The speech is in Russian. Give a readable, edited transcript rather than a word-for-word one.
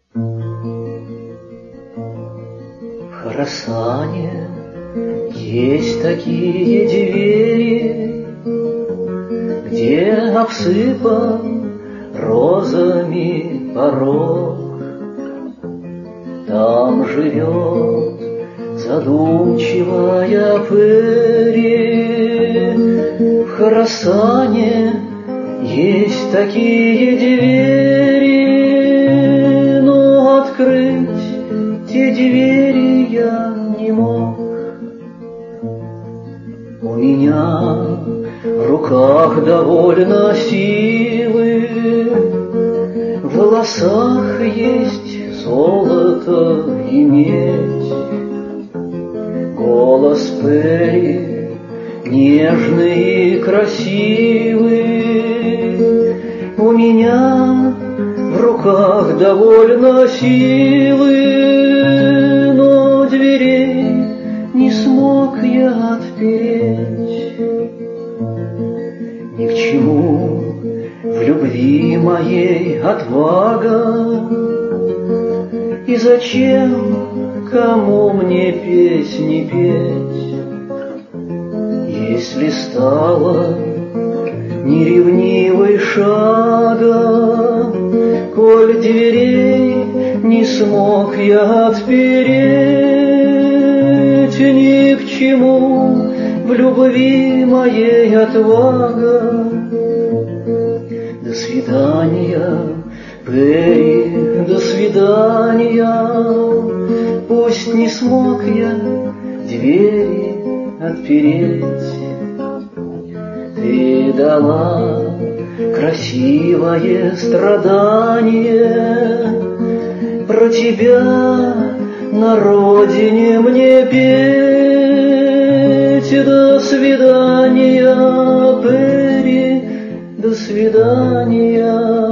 В Хорасане есть такие двери, где обсыпан розами порог. Там живет задумчивая Пери. В Хорасане есть такие двери, но открыть те двери я не мог. У меня в руках довольно силы, в волосах есть золото и медь. Голос Пери нежный и красивый, у меня в руках довольно силы, но дверей не смог я отпереть. Ни к чему в любви моей отвага, и зачем кому мне песни петь, если стало неревнивой шага, коль дверей не смог я отпереть. Ни к чему в любви моей отвага. До свидания, Пери, до свидания. Пусть не смог я двери отпереть. Ты дала красивое страдание, про тебя на родине мне петь. До свидания, Пери, до свидания.